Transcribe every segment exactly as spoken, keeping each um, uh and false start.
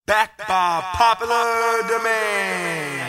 Back by popular demand.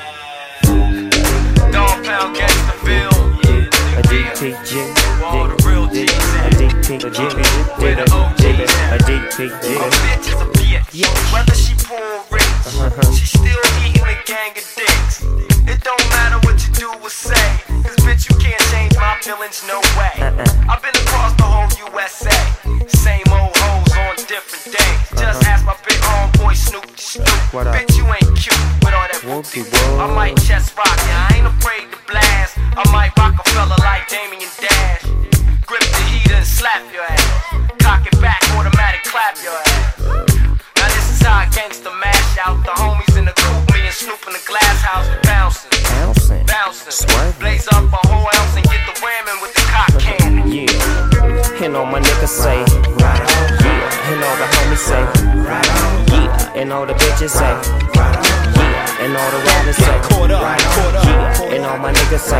Dog Pound Gangsterville. A D P G, all the real G's a D P G, where the O G's a D P G. A bitch is a bitch. Whether she poor or rich, she still eating a gang of dicks. It don't matter what you do or say, cause bitch you can't change my feelings, no way. I've been across the whole U S A, same old hoes on different days. Just ask my big homeboy Snoop the Snoop. Bitch you ain't cute with all that whoopie whoop. I might chest rock ya, I ain't afraid to blast. I might rock a fella like Damien Dash. Grip the heater and slap your ass. Cock it back, automatic clap your ass. Now this is how a gangster mash out. The homies in the coupe, me and Snoop in the glass house, bouncing, Bouncing, bouncing, swerving. blaze up a whole ounce and get the whamming with the cock cannon. Yeah, and all my niggas say, yeah, and all the homies say, yeah, and all the bitches say, yeah, and all the riders say, yeah, and all my niggas say,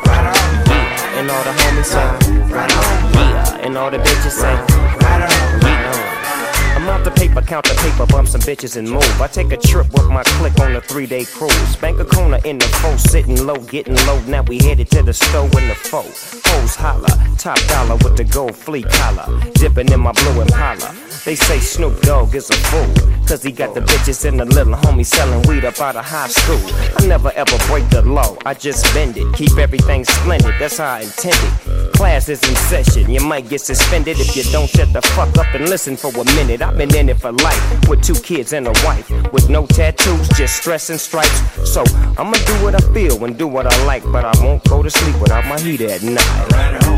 yeah, and all the homies say, yeah, and all the bitches say, yeah. I'm out the paper, count the paper, bump some bitches and move. I take a trip with my clique on a three-day cruise. Bank a corner in the foe, sitting low, getting low. Now we headed to the store in the foe. Hoes holla, top dollar with the gold flea collar. Dipping in my blue Impala. They say Snoop Dogg is a fool, cause he got the bitches and the little homie selling weed up out of high school. I never ever break the law, I just bend it. Keep everything splendid, that's how I intended. Class is in session, you might get suspended if you don't shut the fuck up and listen for a minute. I've been in it for life, with two kids and a wife, with no tattoos, just stress and stripes. So I'ma do what I feel and do what I like, but I won't go to sleep without my heater at night.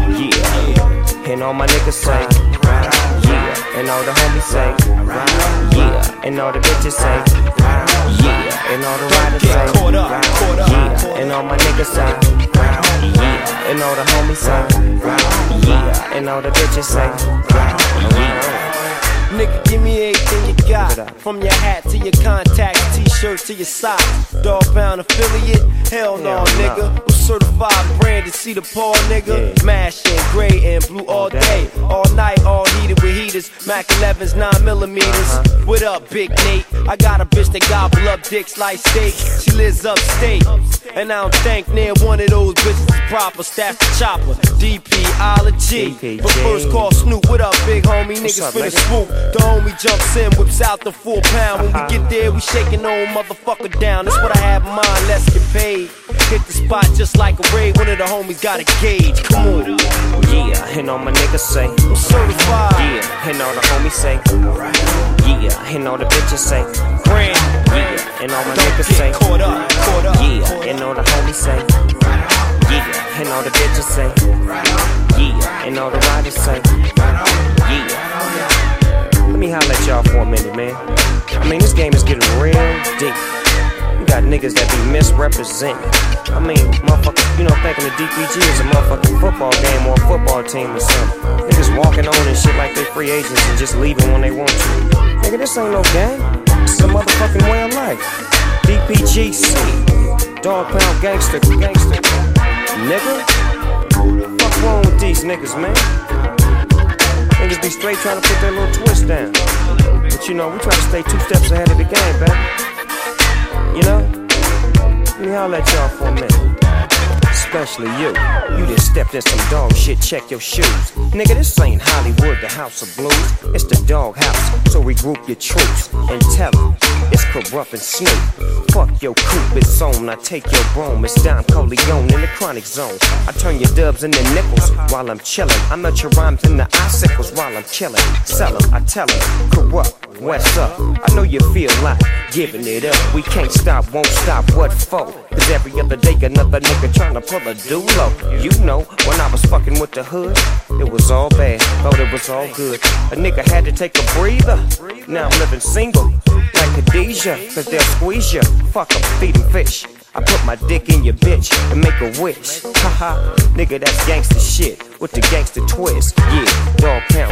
Yeah, and all my niggas say, yeah, and all the homies say, yeah, and all the bitches say, yeah, and all the riders say, yeah, and all my niggas say, yeah, and all the homies say, yeah, and all the bitches say, yeah. Nigga, give me everything you got. From your hat to your contacts, t-shirts to your socks. Dog Pound affiliate? Hell no, nigga. I'm certified branded, see the paw, nigga. Mashing gray and blue all day, all night, all heated with heaters. Mac elevens, nine millimeters. What up, Big Nate? I got a bitch that gobble up dicks like steak. She lives upstate, and I don't think near one of those bitches is proper. Staff the chopper, D P-ology. But first call Snoop, what up, big homie? Niggas finna swoop. The homie jumps in, whips out the full pound. When we get there, we shaking old motherfucker down. That's what I have in mind, let's get paid. Hit the spot just like a raid. One of the homies got a gauge, come on. Yeah, and all my niggas say, I'm certified. Yeah, and all the homies say, yeah, and all the bitches say, Grand. Yeah, and all my niggas say, Caught up, caught up. yeah, and all the homies say, yeah, and all the bitches say, yeah, and all the riders say, yeah. Let me holler at y'all for a minute, man. I mean, this game is getting real deep. You got niggas that be misrepresenting. I mean, motherfucker, you know, thinking the D P G is a motherfucking football game or a football team or something. Niggas walking on and shit like they free agents and just leaving when they want to. Nigga, this ain't no game. This is a motherfucking way of life. D P G C, Dog Pound Gangster, Gangster. Nigga, fuck wrong with these niggas, man? Niggas be straight trying to put their little twist down. But you know, we try to stay two steps ahead of the game, baby. You know? Let me holler at y'all for a minute. Especially you. You just stepped in some dog shit, check your shoes. Nigga, this ain't Hollywood, the house of blues. It's the dog house, so regroup your troops and tell them it's Corrupt and Snoop. Fuck your coupe, it's on, I take your brome. It's Don Corleone in the chronic zone. I turn your dubs into nickels while I'm chillin'. I nut your rhymes into icicles while I'm killin'. Sell 'em, I tell 'em, Corrupt, what's up? I know you feel like giving it up. We can't stop, won't stop, what for? Cause every other day another nigga tryna pull a dulo. You know, when I was fucking with the hood, it was all bad, thought it was all good. A nigga had to take a breather. Now I'm living single, like Khadijah, cause they'll squeeze ya. Fuck 'em, feed 'em fish. I put my dick in your bitch and make a wish. Haha, nigga, that's gangsta shit with the gangsta twist. Yeah, Dog Pound